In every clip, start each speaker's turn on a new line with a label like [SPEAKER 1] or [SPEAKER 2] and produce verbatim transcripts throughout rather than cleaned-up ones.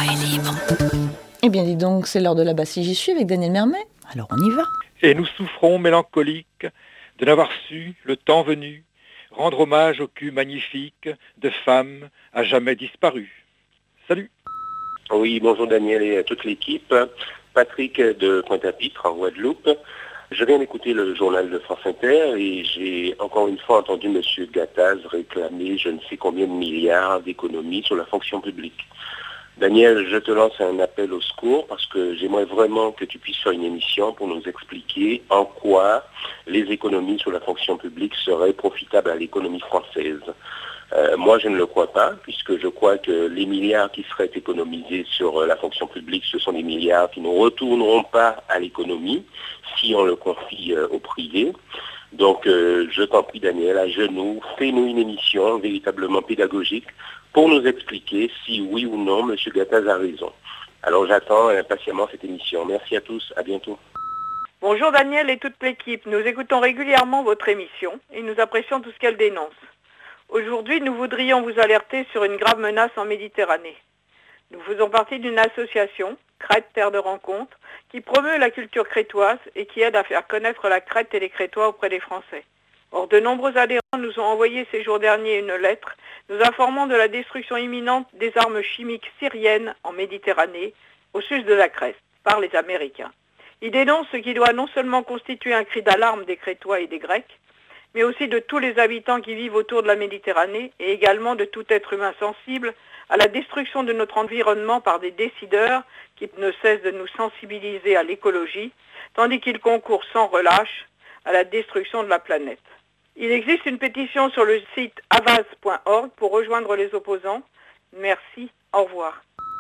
[SPEAKER 1] est libre. Eh bien dis donc, c'est l'heure de la basse j'y suis avec Daniel Mermet. Alors on y va.
[SPEAKER 2] Et nous souffrons mélancoliques de n'avoir su, le temps venu, rendre hommage au cul magnifique de femmes à jamais disparues. Salut.
[SPEAKER 3] Oui, bonjour Daniel et à toute l'équipe. Patrick de Pointe-à-Pitre en Guadeloupe. Je viens d'écouter le journal de France Inter et j'ai encore une fois entendu M. Gattaz réclamer je ne sais combien de milliards d'économies sur la fonction publique. Daniel, je te lance un appel au secours parce que j'aimerais vraiment que tu puisses faire une émission pour nous expliquer en quoi les économies sur la fonction publique seraient profitables à l'économie française. Euh, moi, je ne le crois pas, puisque je crois que les milliards qui seraient économisés sur euh, la fonction publique, ce sont des milliards qui ne retourneront pas à l'économie si on le confie euh, au privé. Donc, euh, je t'en prie, Daniel, à genoux, fais-nous une émission véritablement pédagogique pour nous expliquer si oui ou non M. Gattaz a raison. Alors, j'attends impatiemment cette émission. Merci à tous, à bientôt.
[SPEAKER 4] Bonjour Daniel et toute l'équipe. Nous écoutons régulièrement votre émission et nous apprécions tout ce qu'elle dénonce. Aujourd'hui, nous voudrions vous alerter sur une grave menace en Méditerranée. Nous faisons partie d'une association, Crète Terre de Rencontre, qui promeut la culture crétoise et qui aide à faire connaître la Crète et les Crétois auprès des Français. Or, de nombreux adhérents nous ont envoyé ces jours derniers une lettre nous informant de la destruction imminente des armes chimiques syriennes en Méditerranée, au sud de la Crète, par les Américains. Ils dénoncent ce qui doit non seulement constituer un cri d'alarme des Crétois et des Grecs, mais aussi de tous les habitants qui vivent autour de la Méditerranée et également de tout être humain sensible à la destruction de notre environnement par des décideurs qui ne cessent de nous sensibiliser à l'écologie, tandis qu'ils concourent sans relâche à la destruction de la planète. Il existe une pétition sur le site avaz point org pour rejoindre les opposants. Merci, au revoir.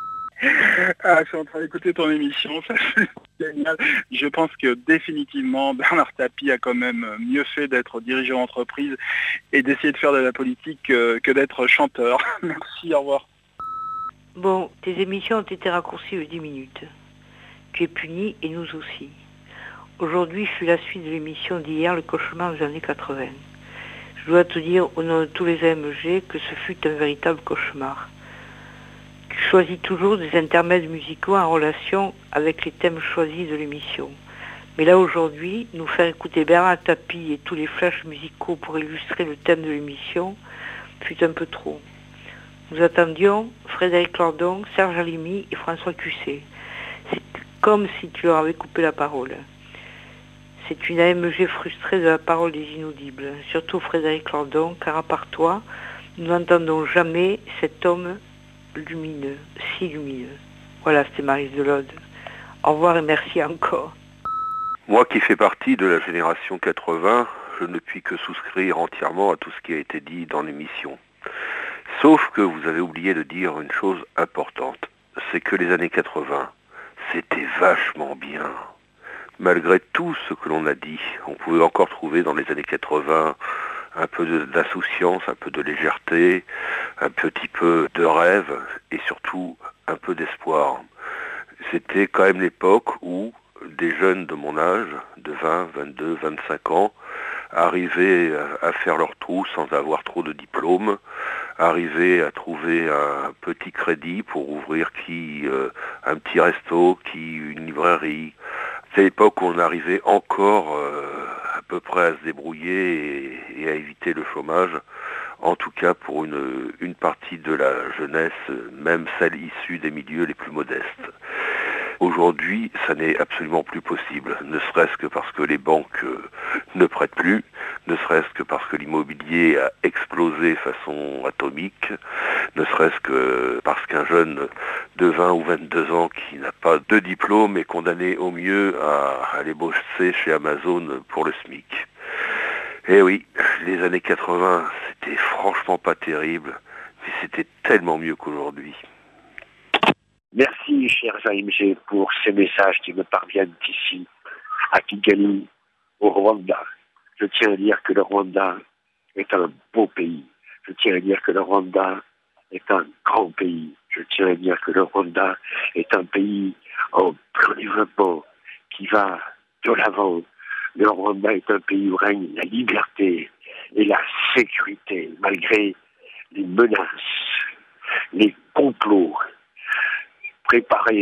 [SPEAKER 5] Ah, je suis en train d'écouter ton émission, ça c'est génial. Je pense que définitivement Bernard Tapie a quand même mieux fait d'être dirigeant d'entreprise et d'essayer de faire de la politique que, que d'être chanteur. Merci, au revoir.
[SPEAKER 6] Bon, tes émissions ont été raccourcies de dix minutes. Tu es puni et nous aussi. Aujourd'hui, je suis la suite de l'émission d'hier, le cauchemar des années quatre-vingts. Je dois te dire au nom de tous les A M G que ce fut un véritable cauchemar. Tu choisis toujours des intermèdes musicaux en relation avec les thèmes choisis de l'émission. Mais là aujourd'hui, nous faire écouter Bernard Tapie et tous les flashs musicaux pour illustrer le thème de l'émission fut un peu trop. Nous attendions Frédéric Lordon, Serge Halimi et François Cusset. C'est comme si tu leur avais coupé la parole. C'est une A M G frustrée de la parole des inaudibles, surtout Frédéric Lordon, car à part toi, nous n'entendons jamais cet homme lumineux, si lumineux. Voilà, c'était Maryse Delode. Au revoir et merci encore.
[SPEAKER 7] Moi qui fais partie de la génération quatre-vingts, je ne puis que souscrire entièrement à tout ce qui a été dit dans l'émission. Sauf que vous avez oublié de dire une chose importante, c'est que les années quatre-vingts, c'était vachement bien. Malgré tout ce que l'on a dit, on pouvait encore trouver dans les années quatre-vingts un peu d'insouciance, un peu de légèreté, un petit peu de rêve et surtout un peu d'espoir. C'était quand même l'époque où des jeunes de mon âge, de vingt, vingt-deux, vingt-cinq ans, arrivaient à faire leur trou sans avoir trop de diplômes, arrivaient à trouver un petit crédit pour ouvrir qui euh, un petit resto, qui une librairie. C'est l'époque où on arrivait encore euh, à peu près à se débrouiller et, et à éviter le chômage, en tout cas pour une, une partie de la jeunesse, même celle issue des milieux les plus modestes. Aujourd'hui, ça n'est absolument plus possible, ne serait-ce que parce que les banques euh, ne prêtent plus, ne serait-ce que parce que l'immobilier a explosé façon atomique, ne serait-ce que parce qu'un jeune de vingt ou vingt-deux ans qui n'a pas de diplôme est condamné au mieux à aller bosser chez Amazon pour le SMIC. Eh oui, les années quatre-vingts, c'était franchement pas terrible, mais c'était tellement mieux qu'aujourd'hui.
[SPEAKER 8] Merci, chers A M G, pour ces messages qui me parviennent ici, à Kigali, au Rwanda. Je tiens à dire que le Rwanda est un beau pays. Je tiens à dire que le Rwanda est un grand pays. Je tiens à dire que le Rwanda est un pays en plein développement qui va de l'avant. Le Rwanda est un pays où règne la liberté et la sécurité, malgré les menaces, les complots, préparer